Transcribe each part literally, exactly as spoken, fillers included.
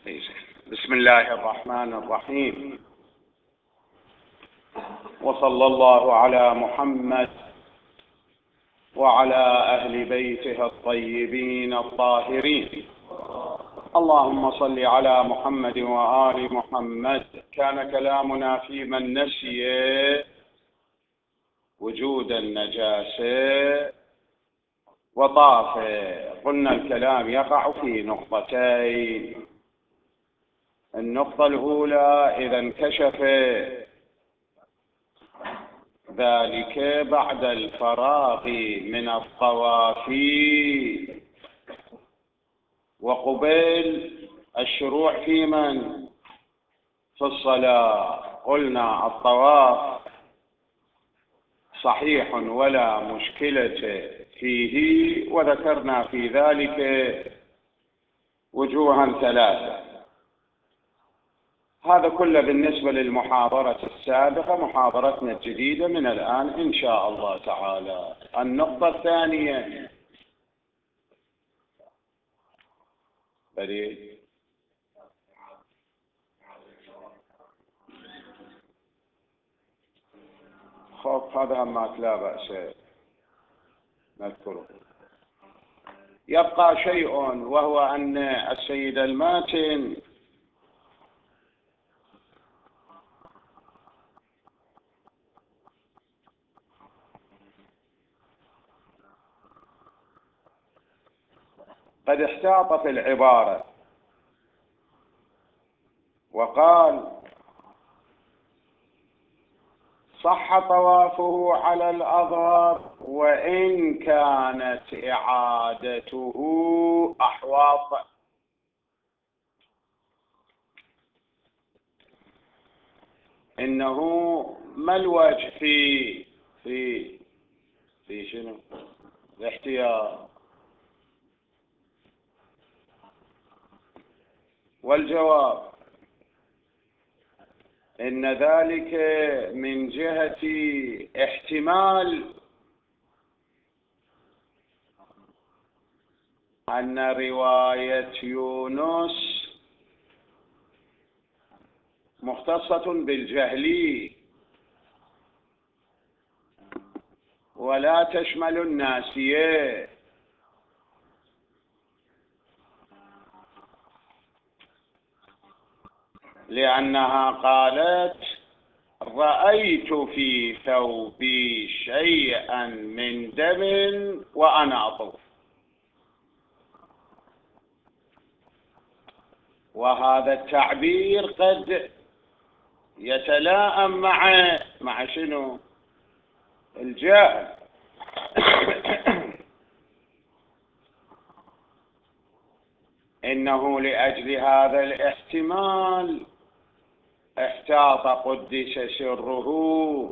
بسم الله الرحمن الرحيم، وصلى الله على محمد وعلى أهل بيته الطيبين الطاهرين. اللهم صل على محمد وآل محمد. كان كلامنا في من نسي وجود النجاسة وطاف. قلنا الكلام يقع في نقطتين. النقطة الأولى: إذا انكشف ذلك بعد الفراغ من الطواف وقبيل الشروع في من في الصلاة. قلنا الطواف صحيح ولا مشكلة فيه، وذكرنا في ذلك وجوها ثلاثة. هذا كله بالنسبة للمحاضرة السابقة. محاضرتنا الجديدة من الآن إن شاء الله تعالى. النقطة الثانية: بريد خوف هذا ما لا بأس نذكره. يبقى شيء، وهو أن السيد الماتن قد احتاط في العبارة وقال: صح طوافه على الأظهر وإن كانت إعادته أحواط. إنه ما الوجه في في في شنو الاحتياط؟ والجواب إن ذلك من جهة احتمال أن رواية يونس مختصة بالجهل ولا تشمل الناسية، لأنها قالت: رأيت في ثوبي شيئا من دم وأنا أطوف. وهذا التعبير قد يتلائم مع مع شنو؟ الجهل. إنه لأجل هذا الاحتمال احتاط قدس سره،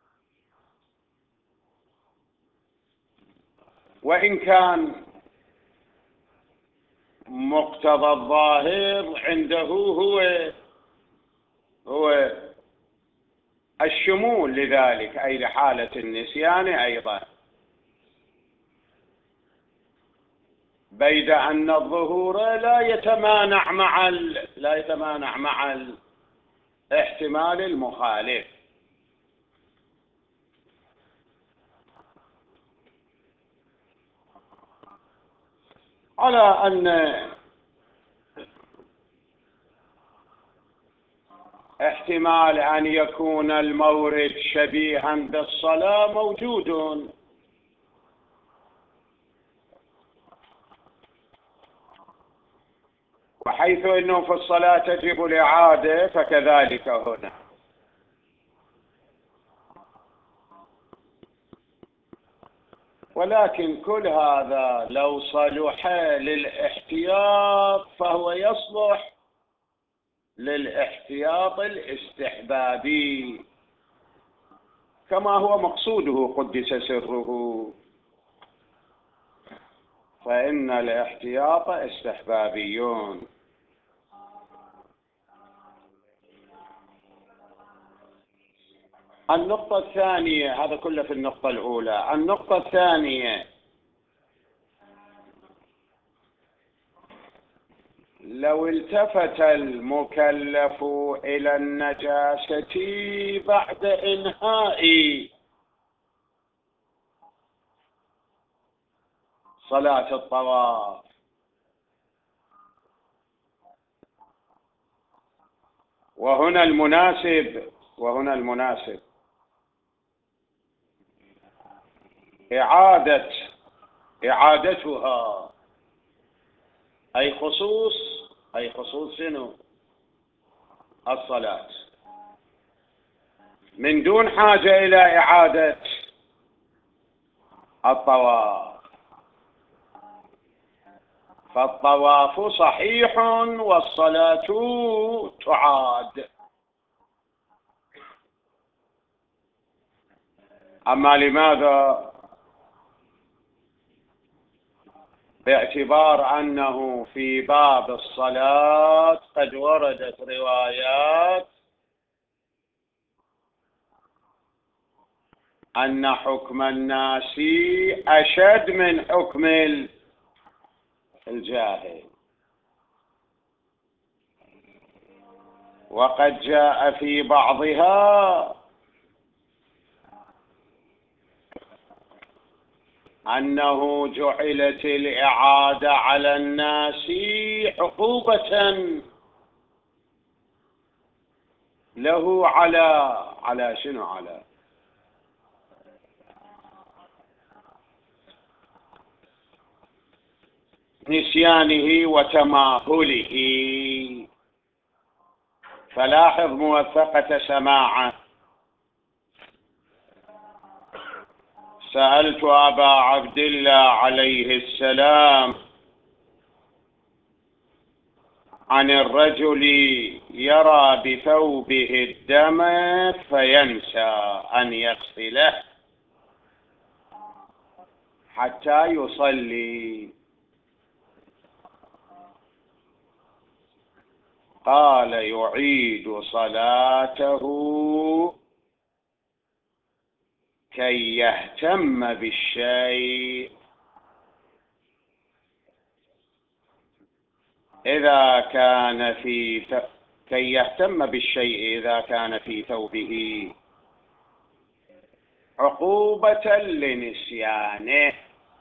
وإن كان مقتضى الظاهر عنده هو هو الشمول لذلك، أي لحالة النسيان أيضا، بيد أن الظهور لا يتمانع مع ال... لا يتمانع مع الاحتمال المخالف. على أن احتمال أن يكون المورد شبيها بالصلاة موجود، وحيث أنه في الصلاة تجب الإعادة فكذلك هنا. ولكن كل هذا لو صلح للاحتياط فهو يصلح للاحتياط الاستحبابي كما هو مقصوده قدس سره، فإن الاحتياط استحبابيون. النقطة الثانية، هذا كله في النقطة الأولى. النقطة الثانية: لو التفت المكلف إلى النجاسة بعد إنهاء صلاة الطواف، وهنا المناسب وهنا المناسب إعادة إعادتها، أي خصوص أي خصوص شنو؟ الصلاة، من دون حاجة إلى إعادة الطواف. فالطواف صحيح والصلاة تعاد. أما لماذا؟ باعتبار أنه في باب الصلاة قد وردت روايات أن حكم الناس أشد من حكم الجاهل، وقد جاء في بعضها أنه جعلت الإعادة على الناس عقوبة له على على شنو؟ على نسيانه وتماهله. فلاحظ موثقة سماعه: سألت أبا عبد الله عليه السلام عن الرجل يرى بثوبه الدم فينسى أن يغسله حتى يصلي، قال: يعيد صلاته كي يهتم بالشيء إذا كان في ث... كي يهتم بالشيء إذا كان في ثوبه عقوبة لنسيانه.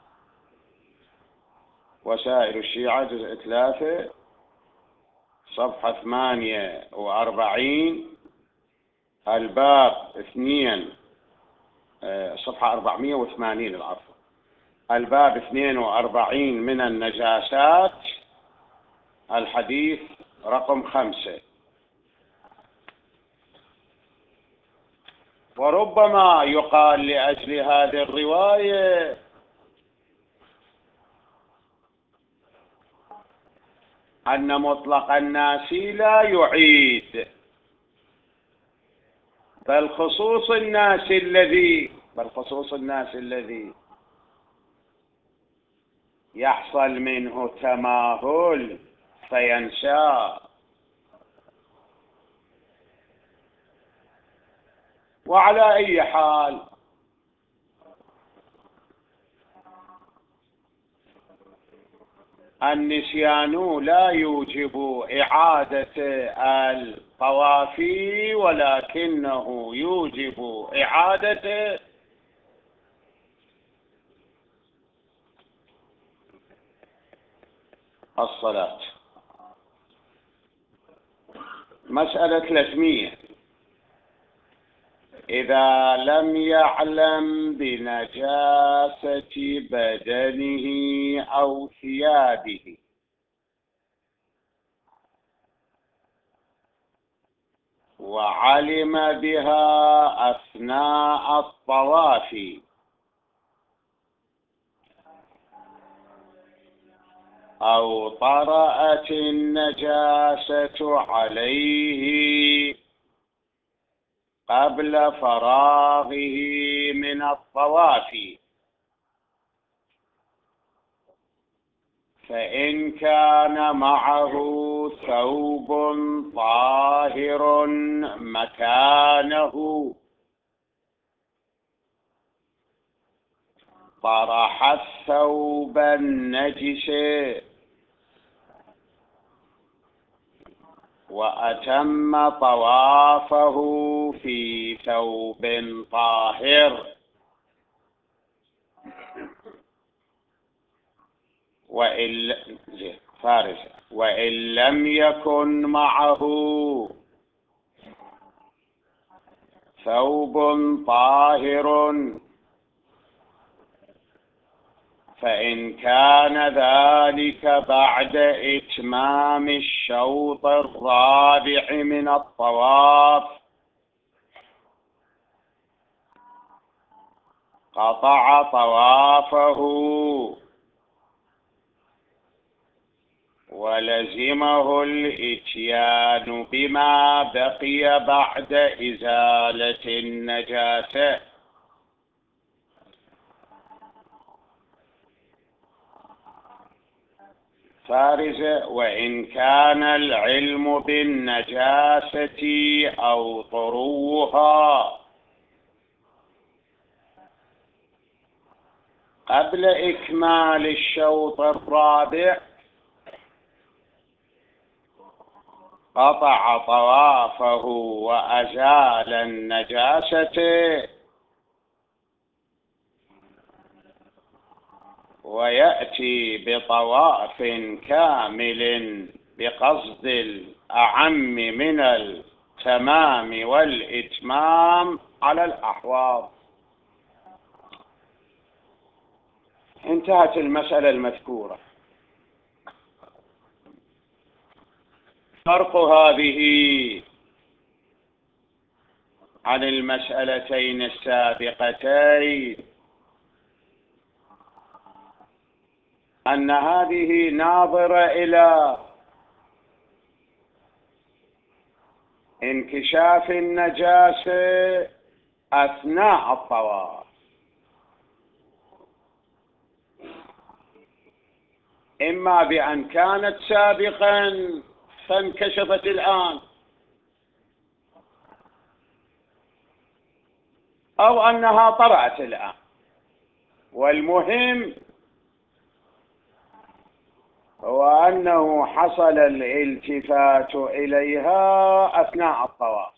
وسائل الشيعة جزء ثلاثة صفحة ثمانية وأربعين، الباب اثنين، صفحة أربعمائة وثمانين العفو، الباب اثنين وأربعين من النجاسات، الحديث رقم خمسة. وربما يقال لأجل هذه الرواية أن مطلق الناس لا يعيد، بل خصوص الناس الذي بل خصوص الناس الذي يحصل منه تماهل فينسى. وعلى أي حال النسيان لا يوجب إعادة الطواف، ولكنه يوجب إعادة الصلاة. مسألة ثلاثمائة: إذا لم يعلم بنجاسة بدنه أو ثيابه وعلم بها أثناء الطواف أو طرأت النجاسة عليه قبل فراغه من الطواف، فإن كان معه ثوب طاهر مكانه طرح الثوب النجس وأتم طوافه في ثوب طاهر، وإن فارس وإن لم يكن معه ثوب طاهر، فإن كان ذلك بعد إتمام الشوط الرابع من الطواف قطع طوافه ولزمه الإتيان بما بقي بعد إزالة النجاسة. فارزة: وإن كان العلم بالنجاسة أو طروها قبل إكمال الشوط الرابع قطع طوافه وأزال النجاسة، ويأتي بطواف كامل بقصد الأعم من التمام والإتمام على الأحواض. انتهت المسألة المذكورة. فرق هذه عن المسألتين السابقتين أن هذه ناظرة إلى انكشاف النجاسة أثناء الطواف، إما بأن كانت سابقا فانكشفت الآن، أو أنها طرأت الآن، والمهم هو أنه حصل الالتفات إليها أثناء الطواف،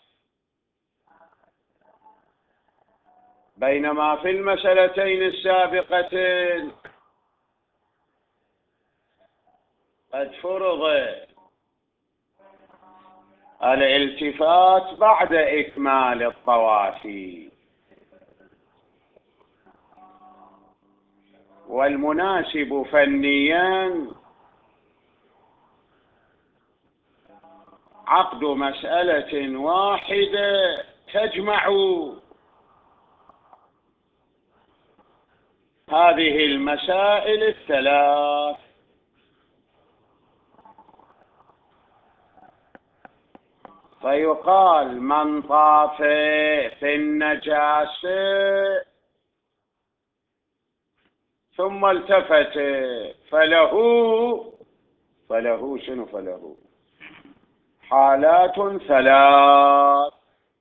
بينما في المسألتين السابقتين قد فرض الالتفات بعد إكمال الطواف. والمناسب فنيا عقد مسألة واحدة تجمع هذه المسائل الثلاث، فيقال: من طاف في النجاسة ثم التفت فله فله شنو فله حالات ثلاث.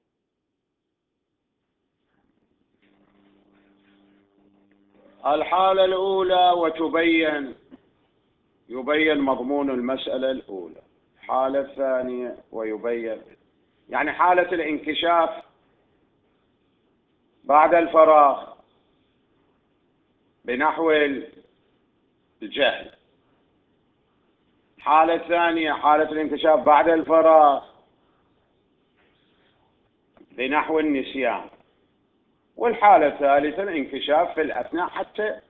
الحالة الأولى، وتبين يبين مضمون المسألة الأولى. الحالة الثانية ويبين، يعني حالة الانكشاف بعد الفراغ بنحو الجهل. الحالة الثانية حالة الانكشاف بعد الفراغ بنحو النسيان. والحالة الثالثة الانكشاف في الأثناء، حتى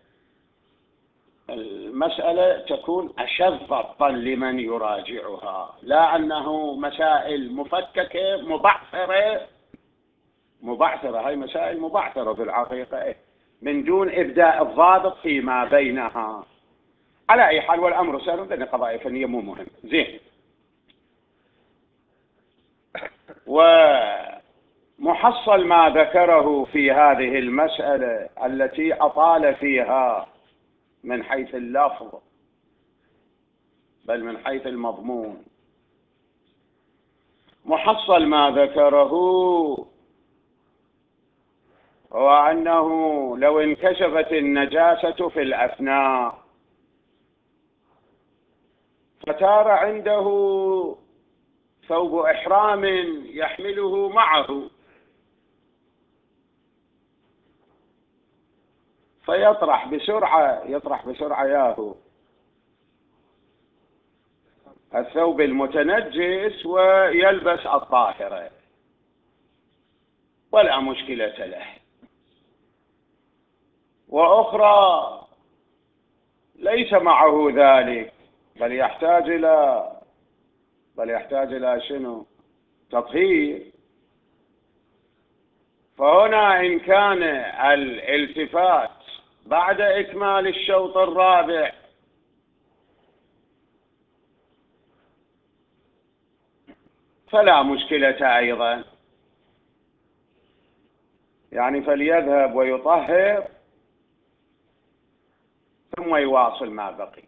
المسألة تكون أشد ضبطا لمن يراجعها، لا أنه مسائل مفككة مبعثرة مبعثرة هاي مسائل مبعثرة في الحقيقة من دون إبداء الضابط فيما بينها. على أي حال، والأمر سهل، لأن قضايا فنية مو مهم. زين. ومحصل ما ذكره في هذه المسألة التي أطال فيها من حيث اللفظ بل من حيث المضمون، محصل ما ذكره هو أنه لو انكشفت النجاسة في الأثناء فتار عنده ثوب إحرام يحمله معه، فيطرح بسرعة يطرح بسرعة ياهو الثوب المتنجس ويلبس الطاهرة ولا مشكلة له. وأخرى ليس معه ذلك، بل يحتاج إلى بل يحتاج إلى شنو؟ تطهير. فهنا إن كان الالتفات بعد إكمال الشوط الرابع فلا مشكلة أيضا، يعني فليذهب ويطهر ثم يواصل ما بقي.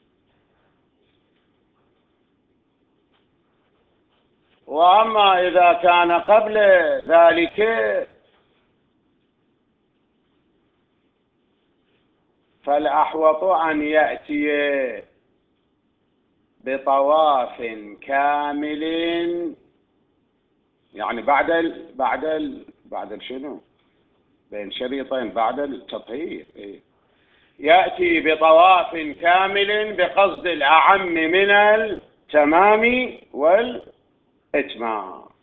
وأما إذا كان قبل ذلك فالأحوط أن يأتي بطواف كامل، يعني بعد ال بعد ال بعد شنو؟ بين شريطين بعد التطهير، يأتي بطواف كامل بقصد الأعم من التمام والإتمام.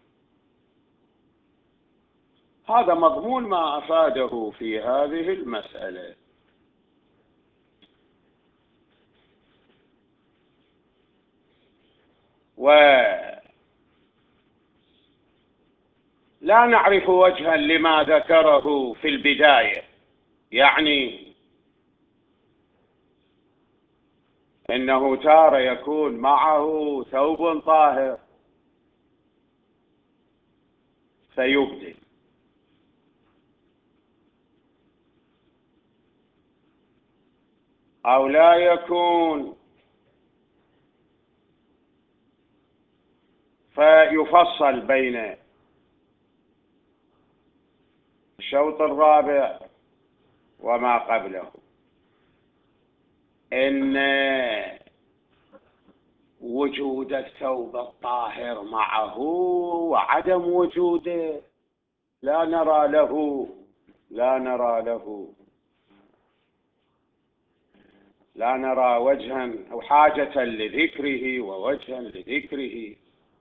هذا مضمون ما أفاده في هذه المسألة. ولا نعرف وجها لما ذكره في البداية، يعني إنه تارة يكون معه ثوب طاهر فيبدل، أو لا يكون فيفصل بين الشوط الرابع وما قبله. إن وجود الثوب الطاهر معه وعدم وجوده لا نرى له لا نرى له لا نرى وجها أو حاجة لذكره ووجها لذكره.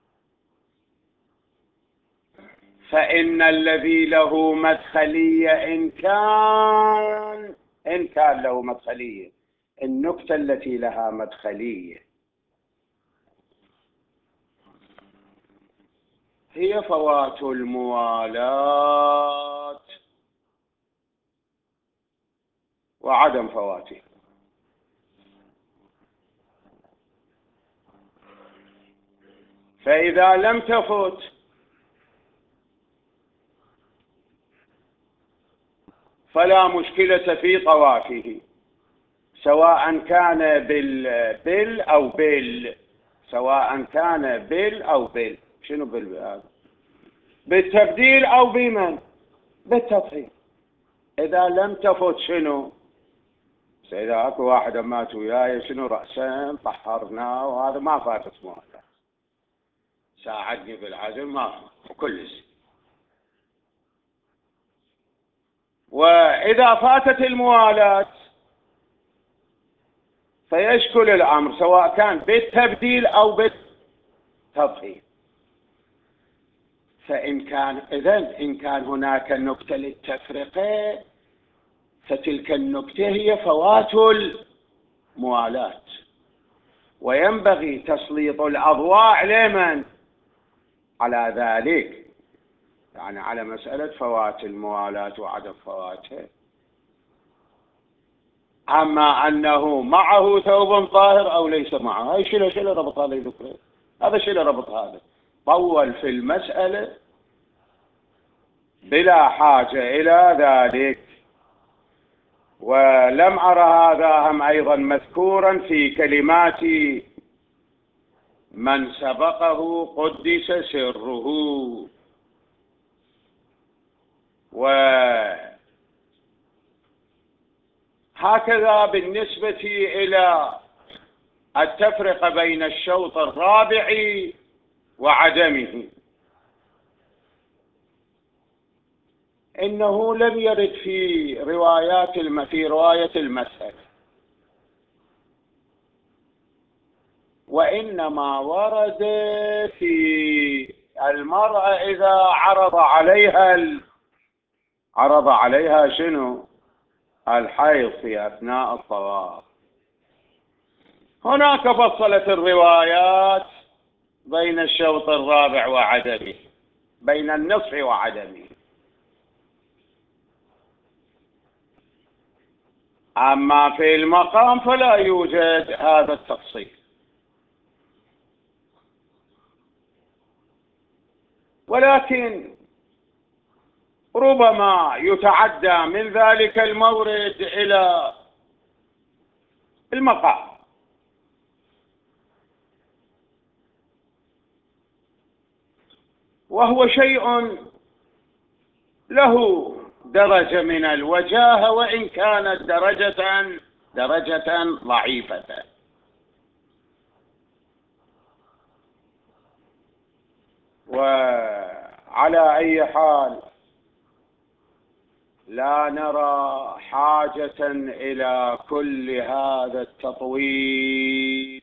فإن الذي له مدخلية إن كان إن كان له مدخلية، النكتة التي لها مدخلية هي فوات الموالاة وعدم فواته. فإذا لم تفت فلا مشكلة في طوافه، سواء كان بال أو بال سواء كان بال أو بال شنو بال هذا؟ بالتبديل أو بمن؟ بالتطهير. إذا لم تفت شنو؟ إذا أكو واحد مات وياي شنو رأسا طهرنا وهذا ما فاتت موالاة، ساعدني بالعزل ما كل شيء. وإذا فاتت الموالاة فيشكل الأمر سواء كان بالتبديل أو بالتطهير. فإن كان إذن إن كان هناك نكتة للتفرقة فتلك النكتة هي فوات الموالاة، وينبغي تسليط الأضواء لمن؟ على ذلك، يعني على مسألة فوات الموالاة وعدم فواتها. أما أنه معه ثوب طاهر أو ليس معه، هاي شيء شيء ربط هذا ذكره، هذا شيء ربط هذا، طول في المسألة بلا حاجة إلى ذلك. ولم أرى هذا هم أيضا مذكورا في كلمات من سبقه قدس سره. وهكذا بالنسبة إلى التفرقة بين الشوط الرابع وعدمه. إنه لم يرد في روايات الم... في رواية المسألة، وإنما ورد في المرأة إذا عرض عليها ال... عرض عليها شنو؟ الحيض في أثناء الطواف. هناك فصلت الروايات بين الشوط الرابع وعدمه، بين النصف وعدمه. أما في المقام فلا يوجد هذا التفصيل، ولكن ربما يتعدى من ذلك المورد إلى المقام، وهو شيء له درجة من الوجاهة، وإن كانت درجة درجة ضعيفة. وعلى أي حال لا نرى حاجة إلى كل هذا التطويل،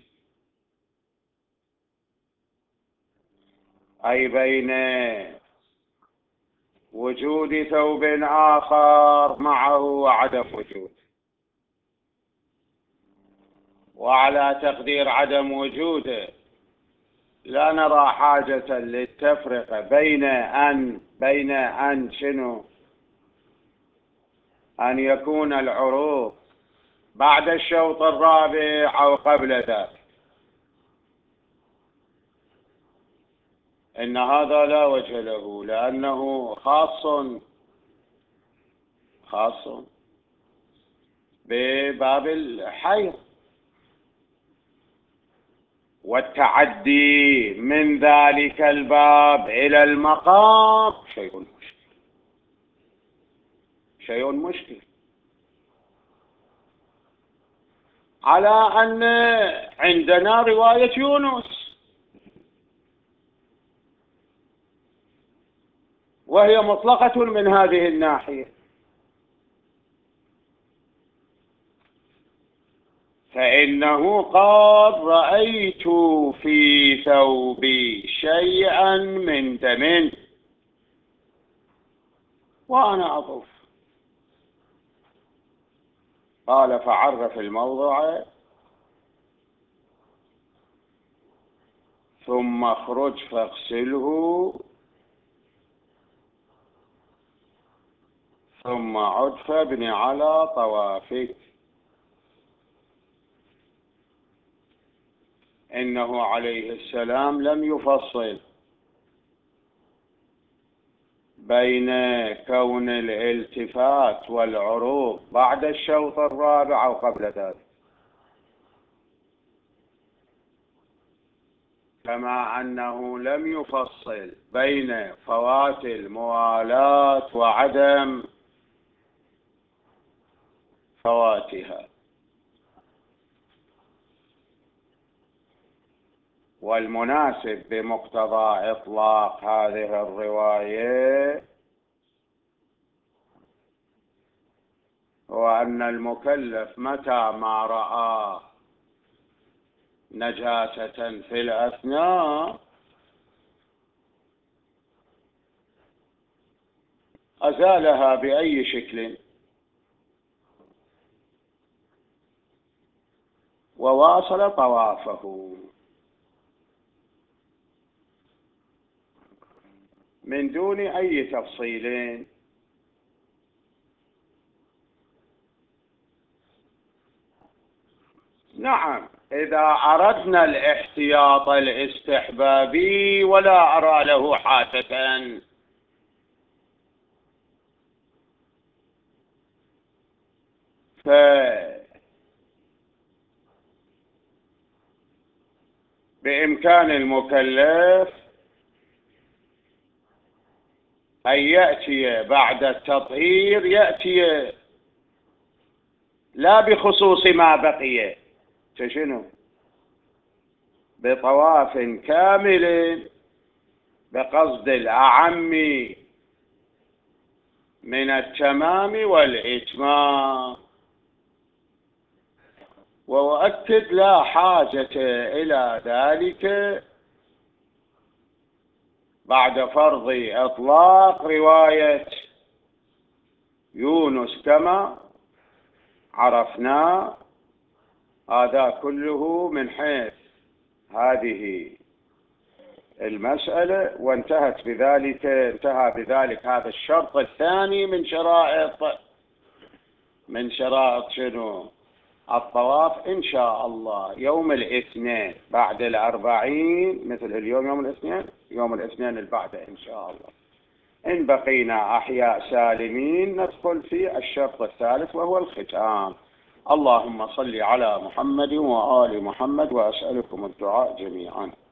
أي بين وجود ثوب آخر معه وعدم وجود. وعلى تقدير عدم وجوده لا نرى حاجة للتفرقة بين أن بين أن شنو أن يكون العروض بعد الشوط الرابع أو قبل ذلك. إن هذا لا وجه له، لأنه خاص خاص بباب الحيض، والتعدي من ذلك الباب إلى المقام شيء مشكل، شيء مشكل. على أن عندنا رواية يونس وهي مطلقة من هذه الناحية، فإنه قال رأيت في ثوبي شيئا من دم وأنا أطوف. قال فعرف الموضع ثم اخرج فاغسله ثم عد فابن على طوافك. إنه عليه السلام لم يفصل بين كون الالتفات والعروض بعد الشوط الرابع أو قبل ذلك، كما أنه لم يفصل بين فوات الموالاة وعدم فواتها. والمناسب بمقتضى إطلاق هذه الرواية هو أن المكلف متى ما رأى نجاسة في الأثناء أزالها بأي شكل وواصل طوافه من دون أي تفصيل. نعم، إذا أردنا الاحتياط الاستحبابي ولا أرى له حاجة، فبإمكان المكلف أن يأتي بعد التطهير، يأتي لا بخصوص ما بقي شنو بطواف كامل بقصد الأعم من التمام والإتمام. وأؤكد لا حاجة إلى ذلك بعد فرض إطلاق رواية يونس كما عرفنا. هذا كله من حيث هذه المسألة، وانتهت بذلك انتهى بذلك هذا الشرط الثاني من شرائط من شرائط شنو الطواف. إن شاء الله يوم الاثنين بعد الأربعين، مثل اليوم يوم الاثنين، يوم الاثنين البعد إن شاء الله إن بقينا أحياء سالمين ندخل في الشرط الثالث وهو الختام. اللهم صل على محمد وآل محمد، وأسألكم الدعاء جميعا.